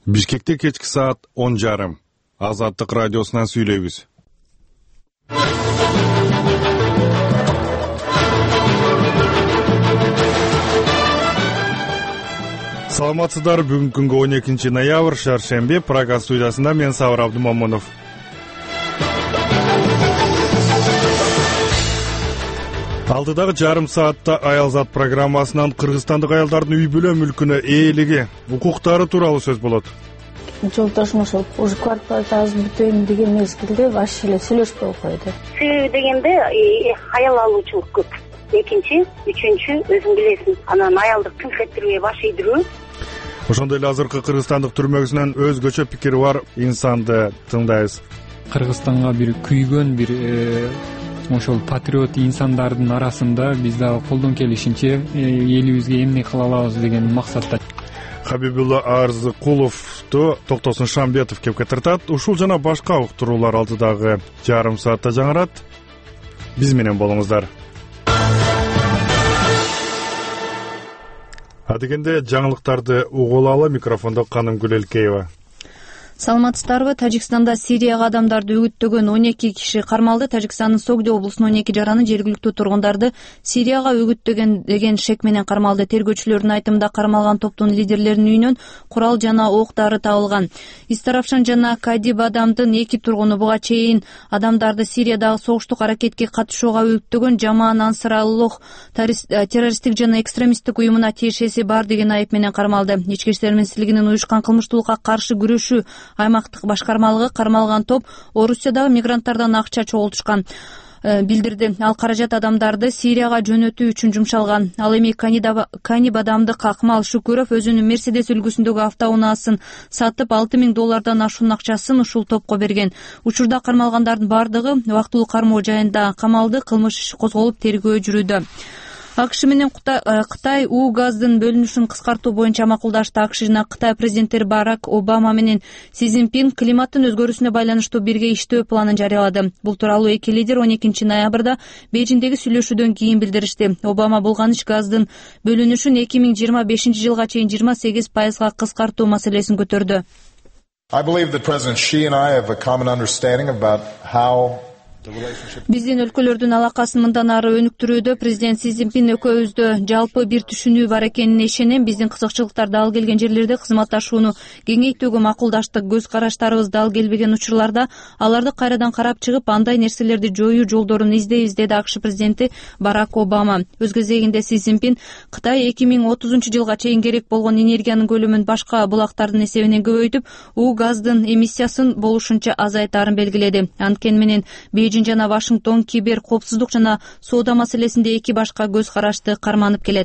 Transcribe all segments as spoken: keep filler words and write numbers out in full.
Бишкекте кечки саат он жарым. Азаттык радиосунан сүйлөйбүз. Саламатсыздар, бүгүнкү күнгө он экинчи ноябрь, шаршемби, Прага студиясында мен Сабыр Абдумомунов. Алдыдагы жарым саатта Аялзат программасынан Кыргызстандык аялдардын үй бүлө мүлкүнө ээлиги, укуктары тууралуу сөз болот. Жолдошум ошол уже квартплата аз бүтөйм деген мезгилде вообще эле сүйлөшпөй койду. Себеби дегенде аял алуучулук көп. Экинчи, үчүнчү өзүң билесиң, анан аялды тынчтырууга баш ийдирүү. Ошондой эле азыркы кыргызстандык түрмөгүсүнөн өзгөчө пикири бар инсанды тыңдайбыз. Кыргызстанга бир күйгөн бир ошол патриот инсандардын арасында биз дагы колдон келишинче элибизге эмне кыла алабыз деген максатта. Хабибулла Арзыкуловду Токтосун Шамбетов кепке тартат. Ушул жана башка уктуруулар алдыдагы жарым саатта жаңырат. Биз менен болуңуздар. Адегенде жаңылыктарды угулалы, микрофондо Каным Гүлелкеева. Саламатсыздарбы? Тажикстанда Сирияга адамдарды үгүттөгөн он эки киши кармалды. Тажикстандын Согди облусунун он эки жараны жергиликтүү тургундарды Сирияга үгүттөгөн деген шек менен кармалды. Тергөөчүлөрдүн айтымында кармалган топтун лидерлеринин үйүнөн курал жана ок дары табылган. Истаравшан жана Кадибадамдын эки тургуну буга чейин адамдарды Сириядагы согуштук аракетке катышууга үгүттөгөн Жамаан Ансар-Аллох террористтик жана экстремисттик уюмуна тиешеси бар деген айып менен кармалды. Ички иштер министрлигинин уюшкан кылмыштуулукка каршы күрөшүү аймактык башкармалыгы кармалган топ Орусиядагы мигранттардан акча чогултушкан билдирди. Ал каражат адамдарды Сирияга жөнөтүү үчүн жумшалган. Ал эми Канибадамды Акмал Шүкүров өзүнүн Мерседес үлгүсүндөгү автоунаасын сатып алты миң доллардан ашуун акчасын ушул топко берген. Учурда кармалгандардын бардыгы убактылуу кармоо жайында камалды. Кылмыш иши козголуп тергөө жүрүүдө. АКШ менен Кытай уу газдын бөлүнүшүн кыскартуу боюнча макулдашты. АКШ жана Кытай президенттери Барак Обама менен Си Цзиньпин климаттын өзгөрүүсүнө байланыштуу бирге иштөө планын жарыялады. Бул тууралуу эки лидер он экинчи ноябрда Бейжиңдеги сүйлөшүүдөн кийин билдиришти. Обама булганыч газдын бөлүнүшүн эки миң жыйырма бешинчи жылга чейин жыйырма сегиз пайызга кыскартуу маселесин көтөрдү. I believe that President Xi and I have a common understanding about how Биздин өлкөлөрдүн алакасын мындан ары өнүктүрүүдө президент Си Цзиньпин экөөбүздө жалпы бир түшүнүү бар экенине ишенем. Биздин кызыкчылыктар дал келген жерлерде кызматташууну кеңейтүүгө макулдаштык. Көз караштарыбыз дал келбеген учурларда аларды кайрадан карап чыгып, андай нерселерди жоюу жолдорун издейбиз, деди АКШ президенти Барак Обама. Өз кезегинде Си Цзиньпин Кытай эки миң отузунчу жылга чейин керек болгон энергиянын көлөмүн башка булактардын эсебинен көбөйтүп, уу газдын эмиссиясын болушунча азайтаарын белгиледи. Анткени менен Бейжиң жана Вашингтон кибер коопсуздук жана соода маселесинде эки башка көз карашты карманып келет.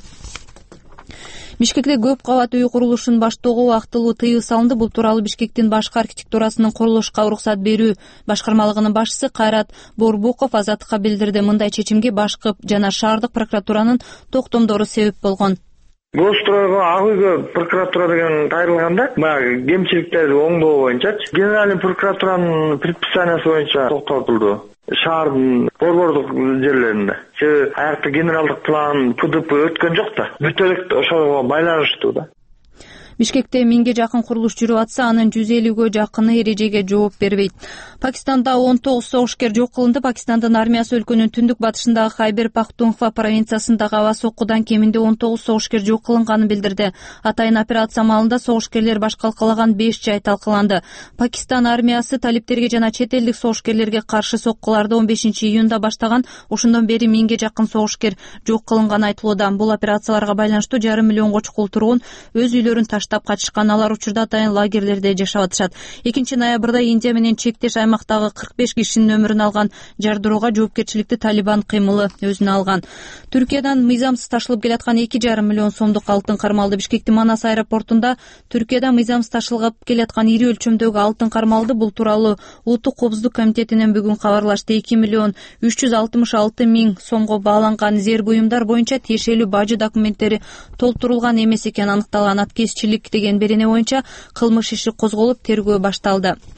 Бишкекте көп кабат үй курулушун баштоого убактылуу тыюу салынды. Бул тууралуу Бишкектин башкы архитектурасынын курулушка уруксат берүү башкармалыгынын башчысы Кайрат Борбуков Азаттыкка билдирди. Мындай чечимге башкы жана шаардык прокуратуранын токтомдору себеп болгон. Бул туралы ак үйгө прокуратура деген кайрылганда, баягы кемчиликтерди оңдоо боюнчачы генеральный прокуратуранын предписаниясы боюнча токтотулду. Шаардын борбордук жерлеринде. Себеби аякта генералдык план П Д П өткөн жок да. Бүт элек ошого байланыштуу да. Бишкекте миңге жакын курулуш жүрүп атса, анын жүз элүүгө жакыны эрежеге жооп бербейт. Пакистанда он тогуз согушкер жок кылынды. Пакистандын армиясы өлкөнүн түндүк батышындагы Хайбер Пахтунхва провинциясындагы аба соккудан кеминде он тогуз согушкер жок кылынганын билдирди. Атайын операция маалында согушкерлер баш калкалаган беш жай талкаланды. Пакистан армиясы талиптерге жана чет элдик согушкерлерге каршы соккуларды он бешинчи июнда баштаган. Ошондон бери миңге жакын согушкер жок кылынганы айтылууда. Бул операцияларга байланыштуу жарым миллионго чукул тургун өз үйлөрүн таштап качышкан. Алар учурда атайын лагерлерде жашап атышат. экинчи ноябрда Индия менен чектеш аймактагы кырк беш кишинин өмүрүн алган жардырууга жоопкерчиликти Талибан кыймылы өзүнө алган. Түркиядан мыйзамсыз ташылып келаткан эки жарым миллион сомдук алтын кармалды. Бишкектин Манас аэропортунда Түркиядан мыйзамсыз ташылып келаткан ири өлчөмдөгү алтын кармалды. Бул тууралуу Улуттук коопсуздук комитетинен бүгүн кабарлашты. эки миллион үч жүз алтымыш алты миң сомго бааланган зер буюмдар боюнча тиешелүү бажы документтери толтурулган эмес экени аныкталган. Аткезчилик деген берене боюнча кылмыш иши козголуп, тергөө башталды.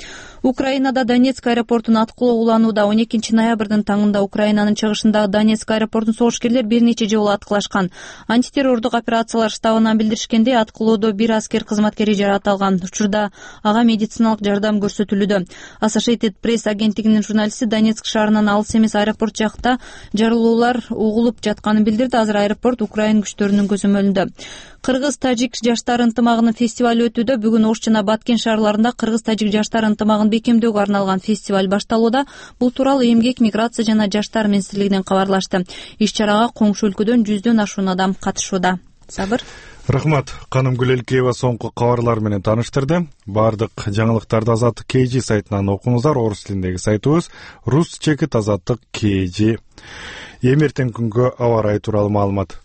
Украинада Донецк аэропортун аткылоо уланууда. он экинчи ноябрдын таңында Украинанын чыгышындагы Донецк аэропортун согушкерлер бир нече жолу аткылашкан. Антитеррордук операциялар штабынан билдиришкендей, аткылоодо бир аскер кызматкери жаракат. Учурда ага медициналык жардам көрсөтүлүүдө. Associated Press агенттигинин журналисти Донецк шаарынан алыс эмес аэропорт жакта жарылуулар угулуп жатканын билдирди. Азыр аэропорт Украин күчтөрүнүн көзөмөлүндө. Кыргыз-тажик жаштар ынтымагынын фестиваль өтүүдө. Бүгүн Ош жана Баткен шаарларында кыргыз-тажик жаштар ынтымагын бекемдөөгө арналган фестиваль башталууда. Бул тууралуу Эмгек, миграция жана жаштар министрлигинен кабарлашты. Иш-чарага коңшу өлкөдөн жүздөн ашуун адам катышууда. Сабыр. Рахмат. Каным Гүлелкеева соңку кабарлар менен тааныштырды. Бардык жаңылыктарды Азаттык кей жи сайтынан окуңуздар. Орус тилиндеги сайтыбыз рус чекит азаттык кей жи. Эми эртең күнгө аба ырайы тууралуу маалымат.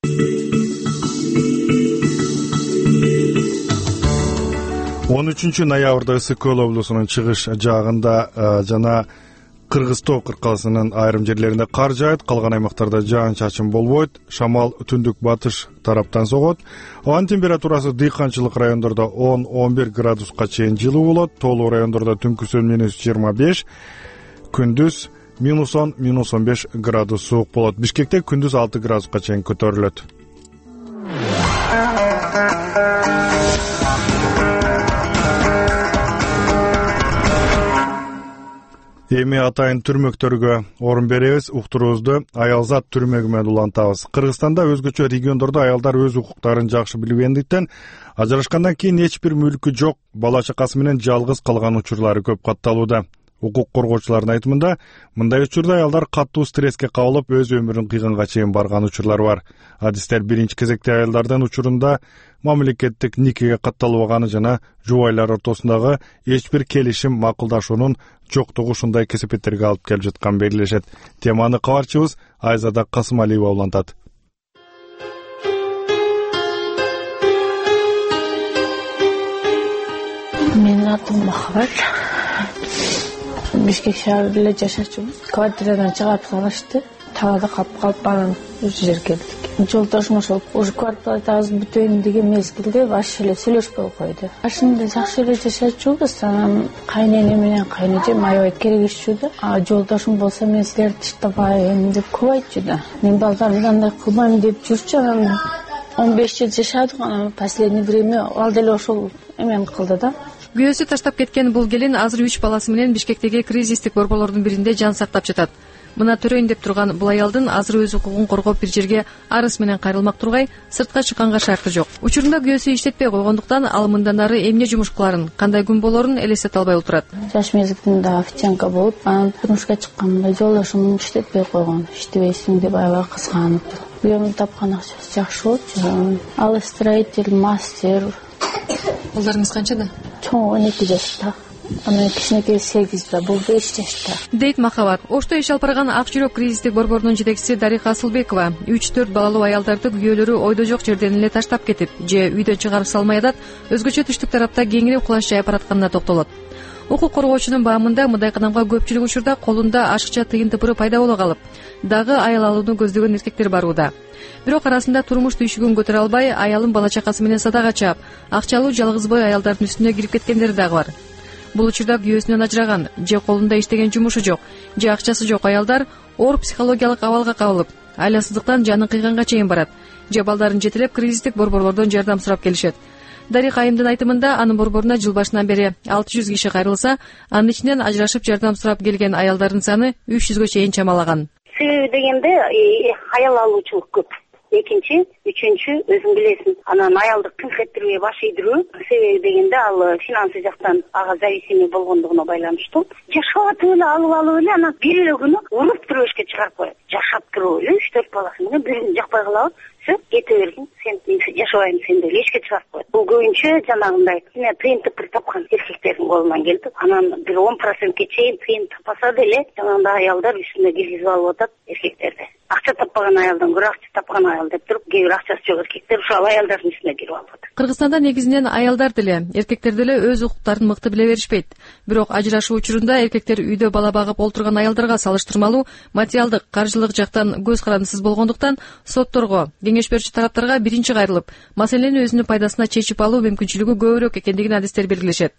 он үчүнчү ноябрда Ысык Көл облусунун чыгыш жагында жана Кыргызтоо кыркаласынын айрым жерлеринде кар жаайт, калган аймактарда жаан-чачын болбойт. Шамал түндүк батыш тараптан согот. Ауанын температурасы дыйканчылык райондордо он он бир градуска чейин жылуу болот. Тоолуу райондордо түнкүсүн минус жыйырма беш, күндүз минус он, минус он беш градус суук болот. Бишкекте күндүз алты градуска чейин көтөрүлөт. Эми атайын түрмөктөргө орун беребиз. Уктуруубузду аялзат түрмөгү менен улантабыз. Кыргызстанда өзгөчө региондордо аялдар өз укуктарын жакшы билбегендиктен ажырашкандан кийин эч бир мүлкү жок, бала чакасы менен жалгыз калган учурлары көп катталууда. Укук коргоочулардын айтымында, мындай учурда аялдар катуу стресске кабылып, өз өмүрүн кыйганга чейин барган учурлар бар. Адистер биринчи кезекте аялдардын учурунда мамлекеттик никеге катталбаганы жана жубайлар ортосундагы эч бир келишим, макулдашуунун жоктугу ушундай кесепеттерге алып келип жаткан белгилешет. Теманы кабарчыбыз Айзада Касымалиева улантат. Менин атым Махабат. Бишкек шаарында жашачумуз. Квартирадан чыгарып салышты. Талаада калып калып анан ушул жерге келдик. Жолдошум ошол уже квартирабыз бүтөйүн деген мезгилде баш эле сүйлөшпөй койду. Башында жакшы эле жашачубуз. Анан кайнене менен кайнежем аябай керегишчү да. А жолдошум болсо мен силерди таштабайм деп көп айтчу да. Мен балдарымды андай кылбайм деп жүрчү. Анан он беш жыл жашадык. Анан последний время ал деле ошол эмени кылды да. Күйөөсү таштап кеткен бул келин азыр үч баласы менен Бишкектеги кризистик борборлордун биринде жан сактап жатат. Мына төрөйүн деп турган бул аялдын азыр өз укугун коргоп бир жерге арыз менен кайрылмак тургай, сыртка чыкканга шарты жок. Учурунда күйөөсү иштетпей койгондуктан ал мындан ары эмне жумуш кыларын, кандай күн болорун элестете албай отурат. Жаш мезгилинде официантка болуп, анан турмушка чыкканда жолдошум иштетпей койгон. Иштебейсиң деп аябай кызганып. Күйөөмдүн тапкан акчасы жакшы болчу. Ал строитель, мастер. Балдарыңыз канчада? Чоң он эки жашта. Анан кичинекей сегизде, бул беш жашта. Дейт Махабат. Ошто иш алып барган Ак жүрөк кризистик борборунун жетекчиси Дариха Асылбекова үч төрт балалуу аялдарды күйөөлөрү ойдо жок жерден эле таштап кетип, же үйдөн чыгарып салмай атат, өзгөчө түштүк тарапта кеңири кулаш жайып баратканына токтолот. Укук коргоочунун баамында мындай кадамга көпчүлүк учурда колунда ашыкча тыйын тыпыры пайда боло калып, дагы аял алууну көздөгөн эркектер барууда. Бирок арасында турмуш түйшүгүн көтөрө албай, аялын бала чакасы менен садага чаап, акчалуу жалгыз бой аялдардын үстүнө кирип кеткендери дагы бар. Бул учурда күйөөсүнөн ажыраган, же колунда иштеген жумушу жок, же акчасы жок аялдар оор психологиялык абалга кабылып, айласыздыктан жанын кыйганга чейин барат, же балдарын жетелеп кризистик борборлордон жардам сурап келишет. Дарик айымдын айтымында, анын борборуна жыл башынан бери алты жүз киши кайрылса, анын ичинен ажырашып жардам сурап келген аялдардын саны үч жүзгө чейин чамалаган. Себеби дегенде аял алуучулук көп. Экинчи, үчүнчү өзүң билесиң, анан аялды кынхеттирүүгө баш ийдирүү. Себеби дегенде ал финансы жактан ага зависимый болгондугуна байланыштуу. Жашап атып эле алып алып эле анан бир эле күнү уруп туруп эшикке чыгарып коет. Жашап туруп эле үч төрт баласы менен бирин жакпай калабы, все кете бергин, сен жашабайм сен деп эшикке чыгарып коет. Бул көбүнчө жанагындай мына тыйын тыпыр тапкан эркектердин колунан келди. Анан бир он процентке чейин тыйын тапаса деле жанагындай аялдар үстүнө киргизип алып атат эркектерди. Акча таппаган аялдан көрө акча тапкан аял деп туруп, кээ бир акчасы жок эркектер ушул аялдардын үстүнө кирип алып атат. Кыргызстанда негизинен аялдар деле, эркектер деле өз укуктарын мыкты биле беришпейт. Бирок ажырашуу учурунда эркектер үйдө бала багып олтурган аялдарга салыштырмалуу материалдык, каржылык жактан көз карандысыз болгондуктан сотторго, кеңеш берүүчү тараптарга биринчи кайрылып, маселени өзүнүн пайдасына чечип алуу мүмкүнчүлүгү көбүрөөк экендигин адистер белгилешет.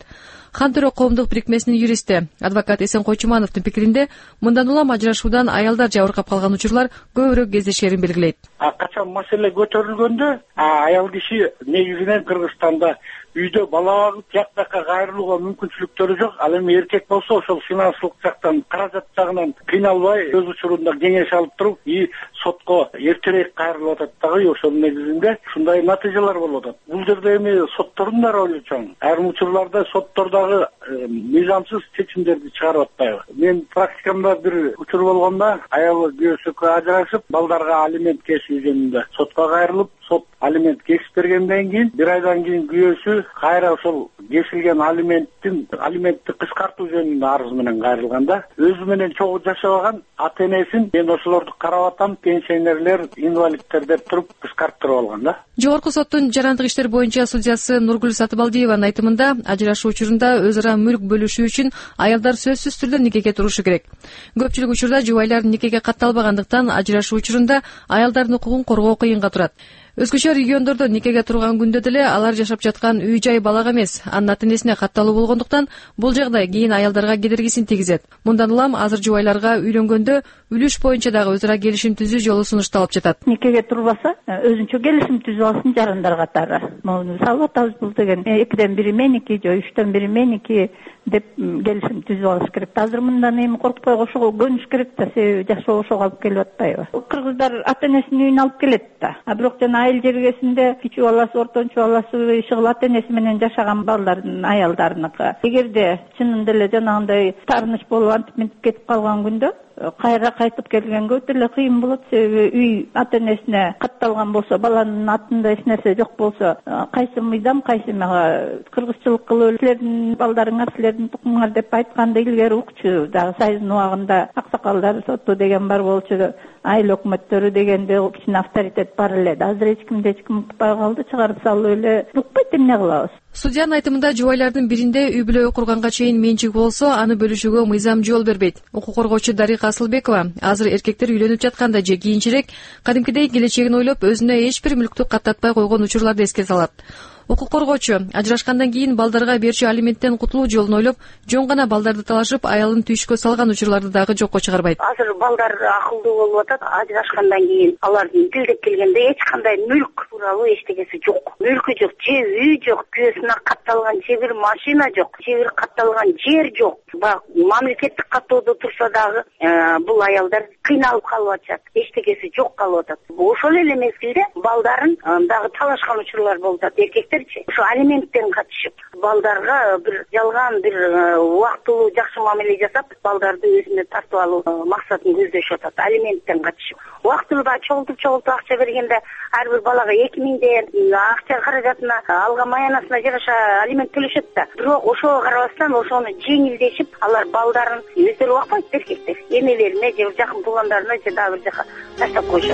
Хантөрө коомдук бирикмесинин юристи адвокат Эсен Койчумановдун пикиринде мындан улам ажырашуудан аялдар жабыркап калган учурлар көбүрөөк кездешерин белгилейт. Качан маселе көтөрүлгөндө аял киши негизинен Кыргызстанда үйдө бала багып жактакка кайрылууга мүмкүнчүлүктөрү жок. Ал эми эркек болсо ошол финансылык жактан, каражат жагынан кыйналбай өз учурунда кеңеш алып туруп и сотко эртерээк кайрылып атат дагы. Ошол негизинде ушундай натыйжалар болуп атат. Бул жерде эми соттордун да ролу чоң. Айрым учурларда соттор дагы мыйзамсыз чечимдерди чыгарып атпайбы. Мен практикамда бир учур болгондо аял күйөөсү ажырашып, балдарга алимент кесүү жөнүндө сотко кайрылып, сот алимент кесип бергенден кийин бир айдан кийин күйөөсү кайра ошол кесилген алименттин алиментти кыскартуу жөнүндө арыз менен кайрылган да. Өзү менен чогуу жашабаган ата энесин мен ошолорду карап атам, пенсионерлер, инвалидтер деп туруп кыскарттырып алган да. Жогорку соттун жарандык иштер боюнча судьясы Нургүл Сатыбалдиеванын айтымында ажырашуу учурунда өз ара мүлк бөлүшүү үчүн аялдар сөзсүз түрдө никеге турушу керек. Көпчүлүк учурда жубайлар никеге катталбагандыктан ажырашуу учурунда аялдардын укугун коргоо кыйынга турат. Өзгөчө региондордо никеге турган күндө деле алар жашап жаткан үй жай балага эмес, анын ата энесине катталуу болгондуктан бул жагдай кийин аялдарга кедергисин тийгизет. Мындан улам азыр жубайларга үйлөнгөндө үлүш боюнча дагы өз ара келишим түзүү жолу сунушталып жатат. Никеге турбаса, өзүнчө келишим түзүп алсын жарандар катары. Муну салып атабыз бул деген экиден бири меники же үчтөн бири меники деп келишим түзүп алыш керек. Азыр мындан эми коркпой ошого көнүш керек да, себеби жашоо ошого алып келип атпайбы. Кыргыздар ата энесинин үйүнө алып келет да. А бирок жана айыл жергесинде кичүү баласы, ортончу баласы ишигил ата энеси менен жашаган балдардын аялдарыныкы. Эгерде чынында эле жанагындай таарыныч болуп антип мынтип кетип калган күндө кайра кайтып келгенге өтө эле кыйын болот. Себеби үй ата энесине катталган болсо, баланын атында эч нерсе жок болсо, кайсы мыйзам, кайсы мага кыргызчылык кылып силердин балдарыңар, силердин тукумуңар деп айтканды илгери укчу. Дагы сайыздын убагында аксакалдар соту деген бар болчу, айыл өкмөттөрү дегенде кичине авторитет бар эле. Азыр эч кимди эч ким укпай калды, чыгарып салып эле укпайт, эмне кылабыз? Судьянын айтымында жубайлардын биринде үй бүлө курганга чейин менчиги болсо, аны бөлүшүүгө мыйзам жол бербейт. Укук коргоочу Дарика Асылбекова азыр эркектер үйлөнүп жатканда же кийинчерээк кадимкидей келечегин ойлоп өзүнө эч бир мүлктү каттатпай койгон учурларды эске салат. Укук коргоочу ажырашкандан кийин балдарга берчү алименттен кутулуу жолун ойлоп, жөн гана балдарды талашып, аялын түйшкө салган учурларды дагы жокко чыгарбайт. Азыр балдар акылдуу болуп атат. Ажырашкандан кийин алардын тилдеп келгенде эч кандай мүлк тууралуу эчтегеси жок. Мүлкү жок, же үй жок, күйөөсүнө катталган же бир машина жок, же бир катталган жер жок. Бак мамлекеттик каттоодо турса дагы бул аялдар кыйналып калып атышат. Эчтегеси жок калып атат. Ошол эле мезгилде балдарын дагы талашкан учурлар болуп атат. Эркектер ошо алименттен катышып, балдарга бир жалган бир убактылуу жакшы мамиле жасап, балдарды өзүнө тартып алуу максатын көздөшүп атат. Алименттен катышып, убактылуу да чогултуп-чогултуп акча бергенде ар бир балага эки миңден акча каражатына, алган маянасына жараша алимент төлөшөт да. Бирок ошого карабастан ошону жеңилдешип, алар балдарын өздөрү бакпайт, эркектер энелерине же жакын туугандарына же дагы бир жака таштап коюшат.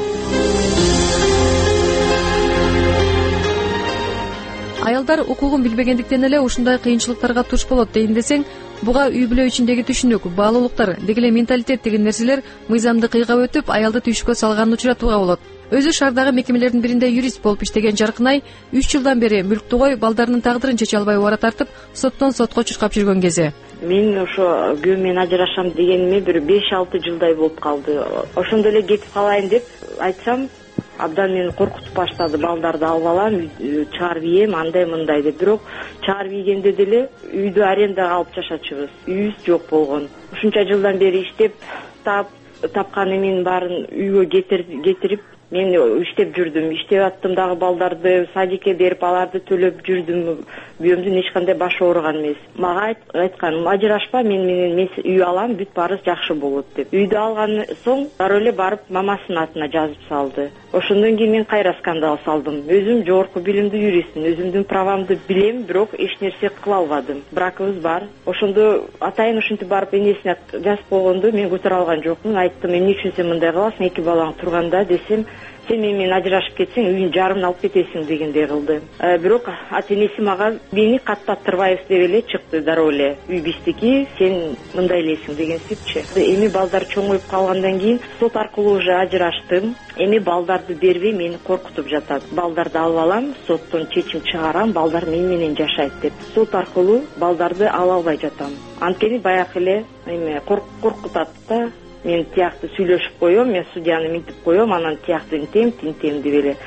Аялдар укугун билбегендиктен эле ушундай кыйынчылыктарга туш болот дейин десең, буга үй бүлө ичиндеги түшүнүк, баалуулуктар, деги эле менталитет деген нерселер мыйзамды кыйгап өтүп, аялды түйшкө салганын учуратууга болот. Өзү шаардагы мекемелердин биринде юрист болуп иштеген Жаркынай үч жылдан бери мүлктү кой, балдарынын тагдырын чече албай убара тартып, соттон сотко чуркап жүргөн кези. Мен ошо күйөөм менен ажырашам дегениме бир беш алты жылдай болуп калды. Ошондо эле кетип калайын деп айтсам, абдан мени коркутуп баштады. Балдарды алып алам, чыгарып ийем, андай мындай деп. Бирок чыгарып ийгенде деле үйдү арендага алып жашачубуз. Үйүбүз жок болгон. Ушунча жылдан бери иштеп, тап тапкан эменин баарын үйгө кетирип, мен иштеп жүрдүм. Иштеп аттым дагы, балдарды садикке берип, аларды төлөп жүрдүм. Күйөөмдүн эч кандай башы ооруган эмес. Мага айткан, ажырашпа, мен менен мен үй алам, бүт баарыбыз жакшы болот деп. Үйдү алган соң дароо эле барып мамасынын атына жазып салды. Ошондон кийин мен кайра скандал салдым. Өзүм жогорку билимдүү юристмин, өзүмдүн правамды билем, бирок эч нерсе кыла албадым. Бракыбыз бар. Ошондо атайын ушинтип барып энесине жазып койгондо мен көтөрө алган жокмун. Айттым, эмне үчүн сен мындай кыласың, эки балаң турганда десем, сен менен ажырашып кетсең үйүн жарымын алып кетесиң дегендей кылды. Бирок ата энеси мага мени каттаттырбайбыз деп эле чыкты, дароо эле үй биздики, сен мындай элесиң дегенсипчи. Эми балдар чоңоюп калгандан кийин сот аркылуу уже ажыраштым. Эми балдарды бербей мени коркутуп жатат. Балдарды алып алам, соттон чечим чыгарам, балдар мени менен жашайт деп. Сот аркылуу балдарды ала албай жатам. Анткени баягы эле эме коркутат да. Мен тиякты сүйлөшүп коем, мен судьяны минтип коем, анан тиякты интем, тинтем деп эле.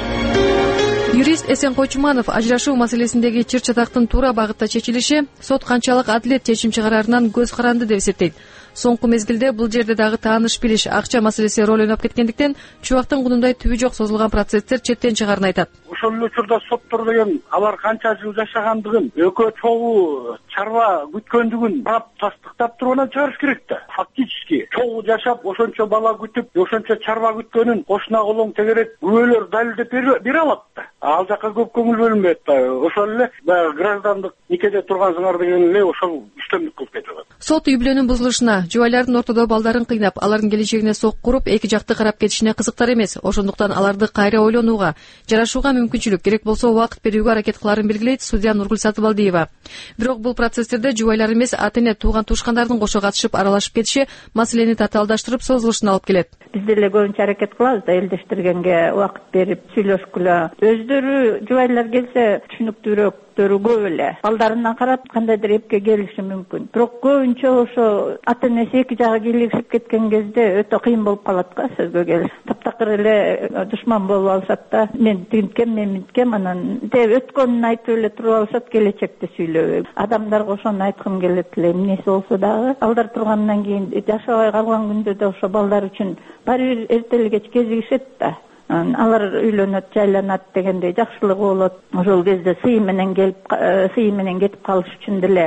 Юрист Эсен Койчуманов ажырашуу маселесиндеги чыр чатактын туура багытта чечилиши сот канчалык адилет чечим чыгарарынан көз каранды деп эсептейт. Соңку мезгилде бул жерде дагы тааныш билиш, акча маселеси роль ойноп кеткендиктен чубактын кудундай түбү жок созулган процесстер четтен чыгаарын айтат. Ошол эле учурда соттор деген алар канча жыл жашагандыгын, экөө чогуу чарба күткөндүгүн барап тастыктап туруп анан чыгарыш керек да. Фактически чогуу жашап, ошончо бала күтүп, ошончо чарба күткөнүн кошуна колоң тегерек күбөлөр далилдеп бере алат да. Ал жака көп көңүл бөлүнбөйт да. Ошол эле баягы граждандык никеде тургансыңар деген эле ошол үстөмдүк кылып кетип атат. Сот үй бүлөнүн бузулушуна, жубайлардын ортодо балдарын кыйнап, алардын келечегине сок куруп, эки жакты карап кетишине кызыктар эмес. Ошондуктан аларды кайра ойлонууга, жарашууга мүмкүнчүлүк, керек болсо убакыт берүүгө аракет кылаарын белгилейт судья Нургүл Сатыбалдиева. Бирок бул процесстерде жубайлар эмес, ата эне, тууган туушкандардын кошо катышып, аралашып кетиши маселени татаалдаштырып, созулушуна алып келет. Биз деле көбүнчө аракет кылабыз да, элдештиргенге убакыт берип сүйлөшкүлө. Өздөрү жубайлар келсе түшүнүктүүрөөк көп эле. Балдарынан карап кандайдыр эпке келиши мүмкүн. Бирок көбүнчө ошо ата энеси эки жагы кийлигишип кеткен кезде өтө кыйын болуп калат да сөзгө келиш. Таптакыр эле душман болуп алышат да. Мен тинткем, мен минткем, анан деп өткөнүн айтып эле туруп алышат, келечекти сүйлөбөй. Адамдарга ошону айткым келет эле, эмнеси болсо дагы балдар тургандан кийин жашабай калган күндө да ошо балдар үчүн баары бир эртели кеч кезигишет да. Алар үйлөнөт, жайланат дегендей жакшылыгы болот. Ошол кезде сый менен келип, сый менен кетип калыш үчүн деле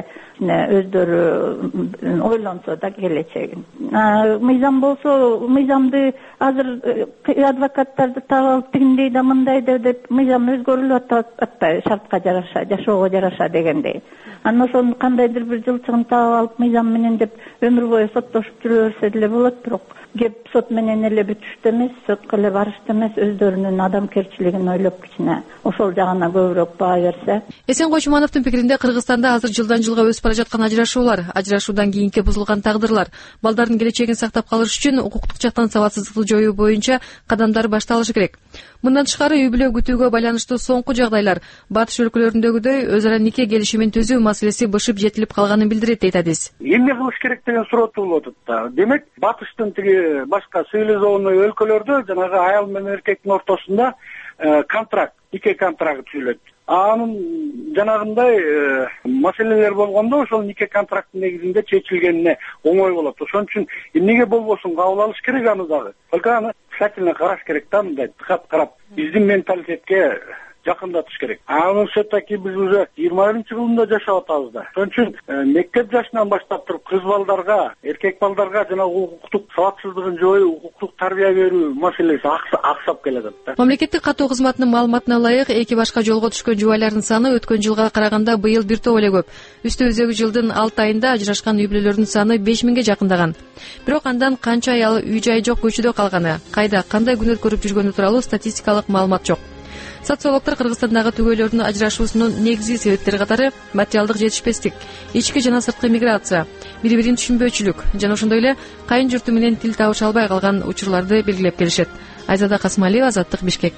өздөрү ойлонсо да келечегин. Мыйзам болсо, мыйзамды азыр адвокаттарды таап алып тигиндей да мындай деп мыйзам өзгөрүлүп атпайбы, шартка жараша, жашоого жараша дегендей. Анан ошону кандайдыр бир жылчыгын таап алып мыйзам менен деп өмүр бою соттошуп жүрө берсе деле болот, бирок кеп сот менен эле бүтүштү эмес, сотко эле барышты эмес, өздөрүнүн адамкерчилигин ойлоп кичине ошол жагына көбүрөөк баа берсе. Эсен Койчумановдун пикиринде Кыргызстанда азыр жылдан жылга өсүп бара жаткан ажырашуулар, ажырашуудан кийинки бузулган тагдырлар, балдардын келечегин сактап калыш үчүн укуктук жактан сабатсыздыкты жоюу боюнча кадамдар башталышы керек. Мындан тышкары үй бүлө күтүүгө байланыштуу соңку жагдайлар батыш өлкөлөрүндөгүдөй өз ара нике келишимин түзүү маселеси бышып жетилип калганын билдирет дейт адис. Эмне кылыш керек деген суроо туулуп атат да. Демек, батыштын тиги башка цивилизованный өлкөлөрдө жанагы аял менен эркектин ортосунда контракт, нике контракты түзүлөт. Анын жанагындай маселелер болгондо ошол нике контракттын негизинде чечилгенине оңой болот. Ошон үчүн эмнеге болбосун кабыл алыш керек аны дагы. Только аны тщательно караш керек да, мындай тыкап карап, биздин менталитетке жакындатыш керек. Анын все-таки биз уже жыйырма биринчи кылымда жашап атабыз да. Ошон үчүн мектеп жашынан баштап туруп кыз балдарга, эркек балдарга жана укуктук сабатсыздыгын жоюу, укуктук тарбия берүү маселеси аксап келатат да. Мамлекеттик каттоо кызматынын маалыматына ылайык, эки башка жолго түшкөн жубайлардын саны өткөн жылга караганда быйыл бир топ эле көп. Үстүбүздөгү жылдын алты айында ажырашкан үй бүлөлөрдүн саны беш миңге жакындаган. Бирок андан канча аял үй жай жок көчөдө калганы, кайда кандай күнөт көрүп жүргөнү тууралуу статистикалык маалымат жок. Социологдор Кыргызстандагы түгөйлөрдүн ажырашуусунун негизги себептери катары материалдык жетишпестик, ички жана сырткы миграция, бири-бирин түшүнбөөчүлүк жана ошондой эле кайын журту менен тил табыша албай калган учурларды белгилеп келишет. Айзада Касымалиева, Азаттык, Бишкек.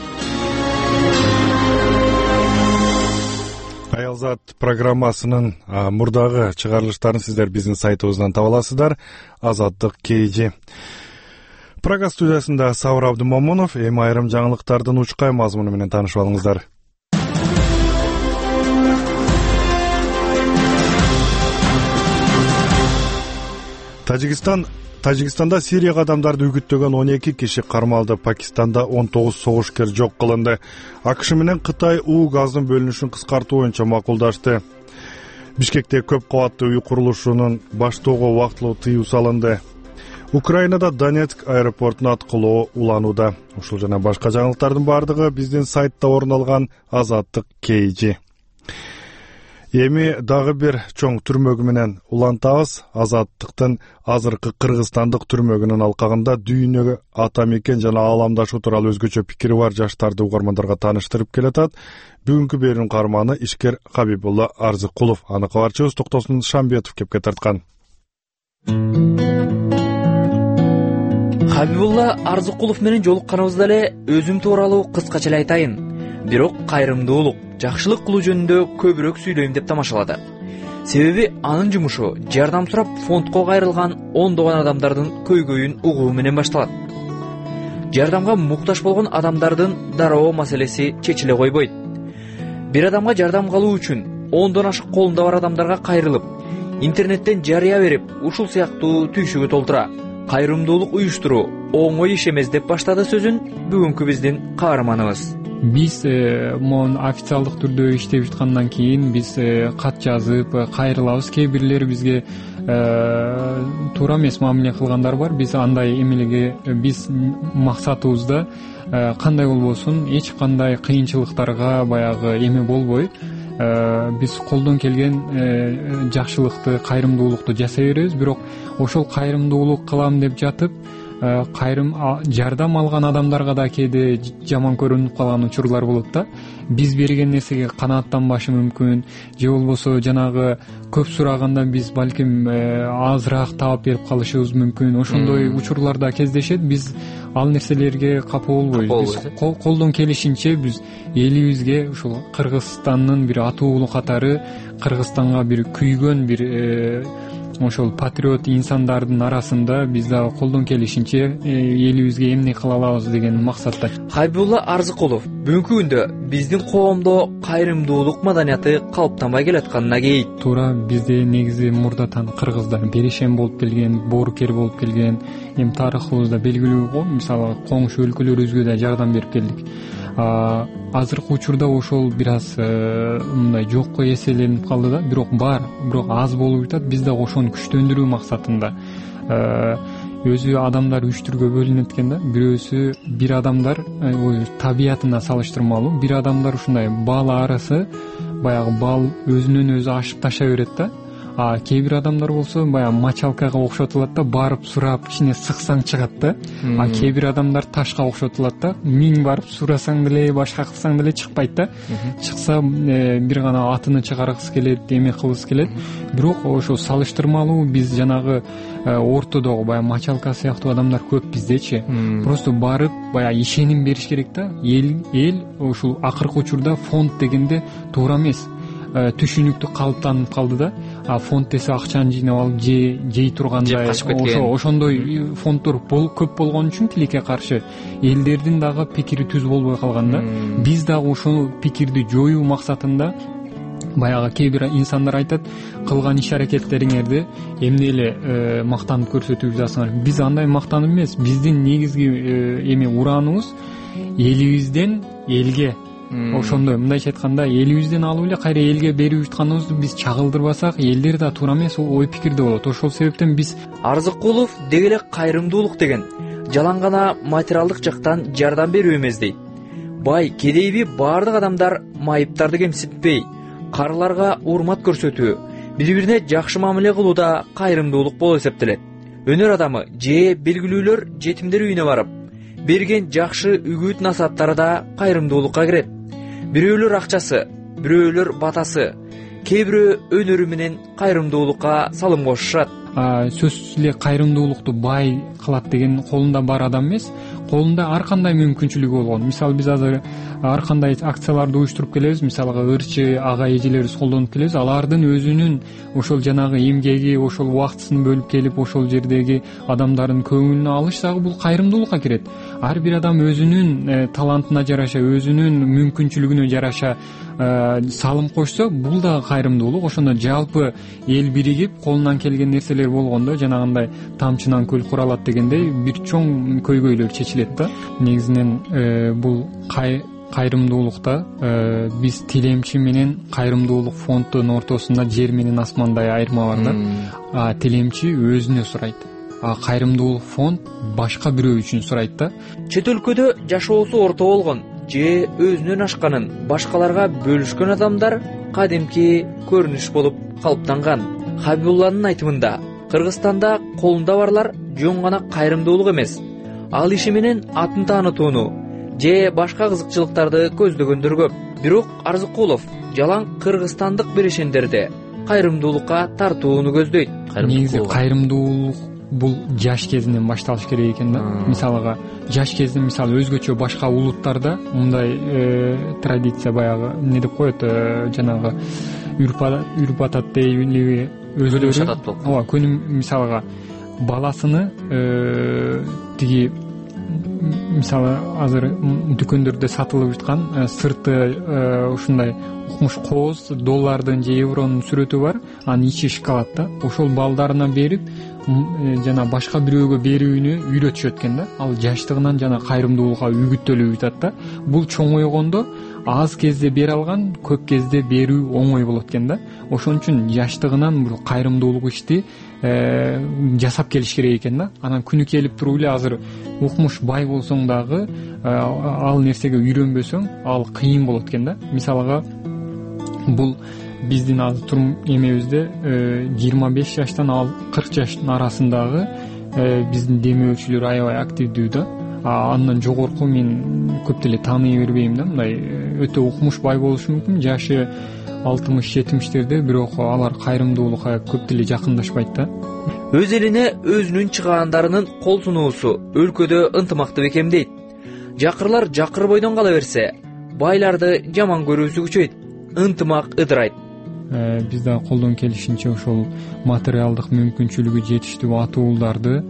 Аялзат программасынын мурдагы чыгарылыштарын сиздер биздин сайтыбыздан таба аласыздар. Азаттык кей жи. Прага студиясында Сабыр Абдымомунов, эми айрым жаңылыктардын учкай мазмуну менен таанышып алыңыздар. Тажикстан Тажикстанда Сирияга адамдарды үгүттөгөн он эки киши кармалды. Пакистанда он тогуз согушкер жок кылынды. АКШ менен Кытай уу газдын бөлүнүшүн кыскартуу боюнча макулдашты. Бишкекте көп кабаттуу үй курулушунун баштоого убактылуу тыюу салынды. Украинада Донецк аэропортуна аткылоо уланууда. Ушул жана башка жаңылыктардын бардыгы биздин сайтта орун алган Азаттык кей жи. Эми дагы бир чоң түрмөгү менен улантабыз. Азаттыктын азыркы кыргызстандык түрмөгүнүн алкагында дүйнөгө ата мекен жана ааламдашу тууралуу өзгөчө пикири бар жаштарды угармандарга тааныштырып келатат. Бүгүнкү берүүнүн каарманы ишкер Хабибулла Арзыкулов. Аны кабарчыбыз Токтосун Шамбетов кепке тарткан. Хабибулла Арзыкулов менен жолукканыбызда эле өзүм тууралуу кыскача эле айтайын. Бирок кайрымдуулук, жакшылык кылуу жөнүндө көбүрөөк сүйлөйм деп тамашалады. Себеби анын жумушу жардам сурап фондко кайрылган ондогон адамдардын көйгөйүн угуу менен башталат. Жардамга муктаж болгон адамдардын дароо маселеси чечиле койбойт. Бир адамга жардам кылуу үчүн ондон ашык колунда бар адамдарга кайрылып, интернеттен жарыя берип, ушул сыяктуу түйшүгү толтура. Кайрымдуулук уюштуруу оңой иш эмес деп баштады сөзүн бүгүнкү биздин каарманыбыз. Биз могу официалдык түрдө иштеп жаткандан кийин биз кат жазып кайрылабыз. Кээ бирлери бизге туура эмес мамиле кылгандар бар. Биз андай эмелеге биз максатыбызда кандай болбосун эч кандай кыйынчылыктарга баягы эме болбой биз колдон келген жакшылыкты, кайрымдуулукту жасай беребиз. Бирок ошол кайрымдуулук кылам деп жатып кайрым жардам алган адамдарга да кээде жаман көрүнүп калган учурлар болот да. Биз берген нерсеге канааттанбашы мүмкүн, же болбосо жанагы көп сураганда биз балким азыраак таап берип калышыбыз мүмкүн. Ошондой учурларда кездешет. Биз ал нерселерге капа болбойбуз. Биз колдон келишинче биз элибизге ушул Кыргызстандын бир атуулу катары Кыргызстанга бир күйгөн бир ошол патриот инсандардын арасында биз дагы колдон келишинче элибизге эмне кыла алабыз деген максатта. Хабибулла Арзыкулов бүгүнкү күндө биздин коомдо кайрымдуулук маданияты калыптанбай келатканына кейит. Туура, бизде негизи мурдатан кыргыздар берешен болуп келген, боорукер болуп келген, эми тарыхыбызда белгилүү го, мисалы коңшу өлкөлөрүбүзгө да жардам берип келдик. Азыркы учурда ошол бир аз мындай жокко эселенип калды да, бирок бар, бирок аз болуп жатат. Биз дагы ошону күчтөндүрүү максатында өзү адамдар үч түргө бөлүнөт экен да. Бирөөсү бир адамдар табиятына салыштырмалуу, бир адамдар ушундай бал арысы, баягы бал өзүнөн өзү ашып таша берет да. А кээ бир адамдар болсо баягы мочалкага окшотулат да, барып сурап кичине сыксаң чыгат да. А кээ бир адамдар ташка окшотулат да, миң барып сурасаң деле, башка кылсаң деле чыкпайт да. Чыкса бир гана атыны чыгаргысы келет, эме кылгысы келет. Бирок ошо салыштырмалуу биз жанагы ортодогу баягы мочалка сыяктуу адамдар көп биздечи. Просто барып баягы ишеним бериш керек да. Эл эл ушул акыркы учурда фонд дегенде туура эмес түшүнүктүү калыптанып калды да. А фонд десе акчаны жыйнап алып же жей тургандай ошо ошондой фонддор көп болгон үчүн тилекке каршы элдердин дагы пикири түз болбой калган да. Биз дагы ошол пикирди жоюу максатында баягы кээ бир инсандар айтат, кылган иш аракеттериңерди эмне эле мактанып көрсөтүп жатсыңар. Биз андай мактанып эмес, биздин негизги эме урааныбыз элибизден элге. Ошондой мындайча айтканда элибизден алып эле кайра элге берип жатканыбызды биз чагылдырбасак, элдер да туура эмес ой пикирде болот. Ошол себептен биз Арзыкулов деги эле кайрымдуулук деген жалаң гана материалдык жактан жардам берүү эмес дейт. Бай, кедейби баардык адамдар майыптарды кемсинтпей, карыларга урмат көрсөтүү, бири-бирине жакшы мамиле кылуу да кайрымдуулук болуп эсептелет. Өнөр адамы же белгилүүлөр жетимдер үйүнө барып берген жакшы үгүт насааттары да кайрымдуулукка кирет. Бирөөлөр акчасы, бирөөлөр батасы, кээ бирөө өнөрү менен кайрымдуулукка салым кошушат. Сөзсүз эле кайрымдуулукту бай кылат деген колунда бар адам эмес, колунда ар кандай мүмкүнчүлүгү болгон. Мисалы биз азыр ар кандай акцияларды уюштуруп келебиз, мисалга ырчы ага эжелерибиз колдонуп келебиз. Алардын өзүнүн ошол жанагы эмгеги, ошол убактысын бөлүп келип, ошол жердеги адамдардын көңүлүн алыш дагы бул кайрымдуулукка кирет. Ар бир адам өзүнүн талантына жараша, өзүнүн мүмкүнчүлүгүнө жараша салым кошсо, бул дагы кайрымдуулук. Ошондо жалпы эл биригип колунан келген нерселер болгондо жанагындай тамчынан көл куралат дегендей бир чоң көйгөйлөр чечилет да. Негизинен бул кайрымдуулукта биз тилемчи менен кайрымдуулук фонддун ортосунда жер менен асмандай айырма бар да. Тилемчи өзүнө сурайт, а кайрымдуулук фонд башка бирөө үчүн сурайт да. Чет өлкөдө жашоосу орто болгон же өзүнөн ашканын башкаларга бөлүшкөн адамдар кадимки көрүнүш болуп калыптанган. Хабибулланын айтымында, Кыргызстанда колунда барлар жөн гана кайрымдуулук эмес, ал иши менен атын таанытууну же башка кызыкчылыктарды көздөгөндөр көп. Бирок Арзыкулов жалаң кыргызстандык берешендерди кайрымдуулукка тартууну көздөйт. Негизи кайрымдуулук бул жаш кезинен башталыш керек экен да. Мисалга жаш кезде мисалы өзгөчө башка улуттарда мындай традиция баягы эмне деп коет, жанагы үрп атат дейбиби, өзлөрү ооба күнү мисалга баласыны тиги мисалы азыр дүкөндөрдө сатылып жаткан сырты ушундай укмуш кооз доллардын же евронун сүрөтү бар, анын ичи шоколад да. Ошол балдарына берип жана башка бирөөгө берүүнү үйрөтүшөт экен да. Ал жаштыгынан жана кайрымдуулукка үгүттөлүп жатат да. Бул чоңойгондо аз кезде бере алган көп кезде берүү оңой болот экен да. Ошон үчүн жаштыгынан бул кайрымдуулук ишти жасап келиш керек экен да. Анан күнү келип туруп эле азыр укмуш бай болсоң дагы ал нерсеге үйрөнбөсөң ал кыйын болот экен да. Мисалга бул биздин азыр турум эмебизде жыйырма беш жаштан ал кырк жаштын арасындагы биздин демөөрчүлөр аябай активдүү да. Андан жогорку мен көп деле тааный бербейм да. Мындай өтө укмуш бай болушу мүмкүн, жашы алтымыш жетимиштерде, бирок алар кайрымдуулукка көп деле жакындашпайт да. Өз элине өзүнүн чыгаандарынын кол сунуусу өлкөдө ынтымакты бекемдейт. Жакырлар жакыр бойдон кала берсе, байларды жаман көрүүсү күчөйт, ынтымак ыдырайт. Биз да колдон келишинче ошол материалдык мүмкүнчүлүгү жетиштүү атууларды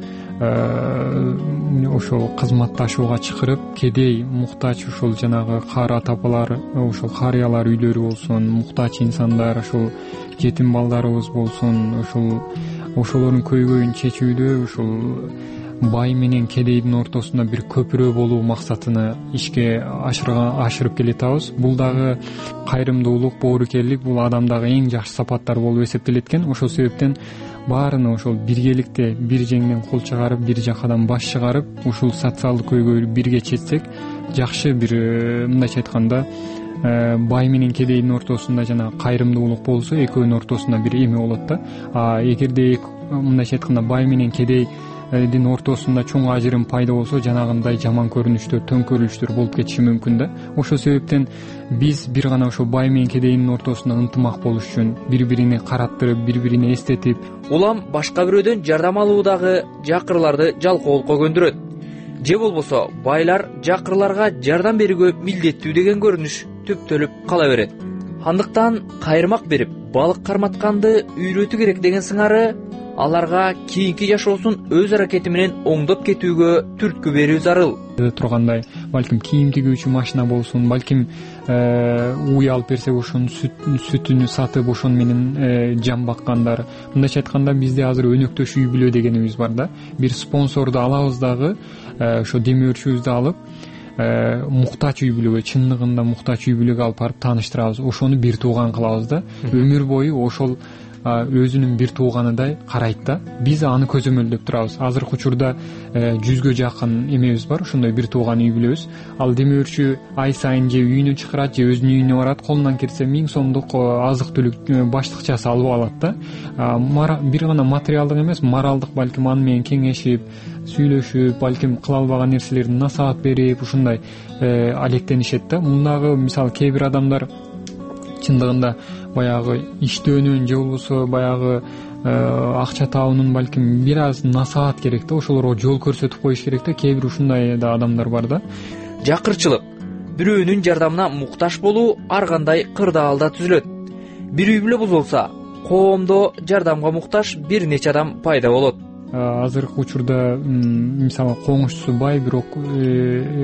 ошол кызматташууга чакырып, кедей, муктач, ошол жанагы кары ата-апалар, ошол карыялар үйлөрү болсун, муктач инсандар, ошол жетим балдарыбыз болсун, ошол ошолордун көйгөйүн чечүүдө ошол бай менен кедейдин ортосунда бир көпүрө болуу максатына ишке ашырып келатабыз. Бул дагы кайрымдуулук, боорукерлик, бул адамдагы эң жакшы сапаттар болуп эсептелет экен. Ошол себептен баарыны ошол биргеликте бир жеңден кол чыгарып, бир жакадан баш чыгарып, ушул социалдык көйгөйдү бирге чечсек, жакшы бир мындайча айтканда бай менен кедейдин ортосунда жана кайрымдуулук болсо, экөөнүн ортосунда бир эме болот да. А эгерде мындайча айтканда бай менен кедей дин ортосунда чоң ажырым пайда болсо, жанагындай жаман көрүнүштөр, төңкөрүлүштөр болуп кетиши мүмкүн да. Ошол себептен биз бир гана ошо бай менен кедейдин ортосунда ынтымак болуш үчүн бири-бирине караттырып, бири-бирине эстетип, улам башка бирөөдөн жардам алуу дагы жакырларды жалкоолукка көндүрөт. Же болбосо байлар жакырларга жардам берүүгө милдеттүү деген көрүнүш түптөлүп кала берет. Андыктан кайрмак берип, балык карматканды үйрөтүү керек деген сыңары аларга кийинки жашоосун өз аракети менен оңдоп кетүүгө түрткү берүү зарыл. Тургандай, балким кийим тигүүчү машина болсун, балким уй алып берсек ошонун сүтүнү сатып ошону менен жан баккандар. Мындайча айтканда бизде азыр өнөктөш үй бүлө дегенибиз бар да. Бир спонсорду алабыз дагы ошо демөөрчүбүздү алып муктач үй бүлөгө, чындыгында муктач үй бүлөгө алып барып тааныштырабыз. Ошону бир тууган кылабыз да. Өмүр бою ошол өзүнүн бир тууганыдай карайт да. Биз аны көзөмөлдөп турабыз. Азыркы учурда жүзгө жакын эмебиз бар, ошондой бир тууган үй бүлөбүз. Ал демөөрчү ай сайын же үйүнө чакырат, же өзүнүн үйүнө барат, колунан келсе миң сомдук азык түлүк баштыкчасы алып алат да. Бир гана материалдык эмес, моралдык, балким аны менен кеңешип, сүйлөшүп, балким кыла албаган нерселерди насаат берип, ушундай алектенишет да. Мундагы мисалы кээ бир адамдар чындыгында баягы иштөөнүн же болбосо баягы акча табуунун балким бир аз насаат керек да, ошолорго жол көрсөтүп коюш керек да. Кээ бир ушундай да адамдар бар да. Жакырчылык, бирөөнүн жардамына мукташ болуу ар кандай кырдаалда түзүлөт. Бир үй бүлө бузулса, коомдо жардамга мукташ бир нече адам пайда болот. Азыркы учурда мисалы коңушчусу бай, бирок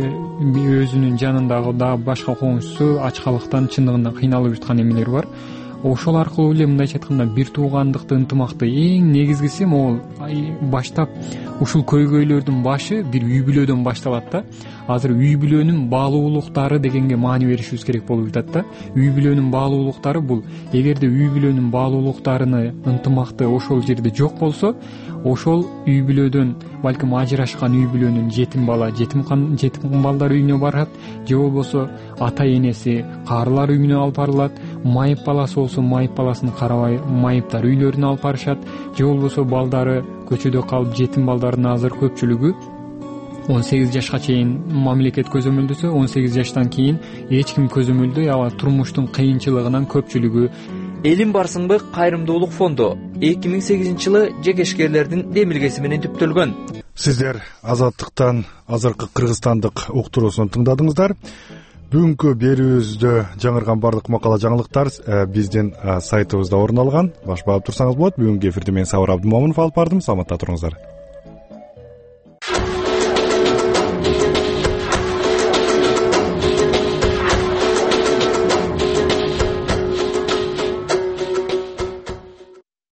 өзүнүн жанындагы дагы башка коңушчусу ачкалыктан чындыгында кыйналып жаткан эмелер бар. ошол аркылуу эле мындайча айтканда бир туугандыкты, ынтымакты эң негизгиси могул баштап ушул көйгөйлөрдүн башы бир үй бүлөдөн башталат да. Азыр үй бүлөнүн баалуулуктары дегенге маани беришибиз керек болуп жатат да. Үй бүлөнүн баалуулуктары бул эгерде үй бүлөнүн баалуулуктарыны, ынтымакты ошол жерде жок болсо, ошол үй бүлөдөн балким ажырашкан үй бүлөнүн жетим бала жетим жетим балдар үйүнө барат, же болбосо ата энеси карылар үйүнө алып барылат, майып баласы болсо майып баласын карабай майыптар үйлөрүнө алып барышат, же болбосо балдары көчөдө калып жетим балдардын азыр көпчүлүгү он сегиз жашка чейин мамлекет көзөмөлдөсө, он сегиз жаштан кийин эч ким көзөмөлдөй, аба турмуштун кыйынчылыгынан көпчүлүгү. Элим барсыңбы кайрымдуулук фонду эки миң сегизинчи жылы жекешкерлердин демилгеси менен түптөлгөн. Сиздер Азаттыктан азыркы кыргызстандык уктуруусун тыңдадыңыздар. Бүгүнкү берүүбүздө жаңырган бардык макала жаңылыктар биздин сайтыбызда орун алган. Баш баап турсаңыз болот. Бүгүнкү эфирди мен Сабыр Абдымомунов алып бардым. Саламатта туруңуздар.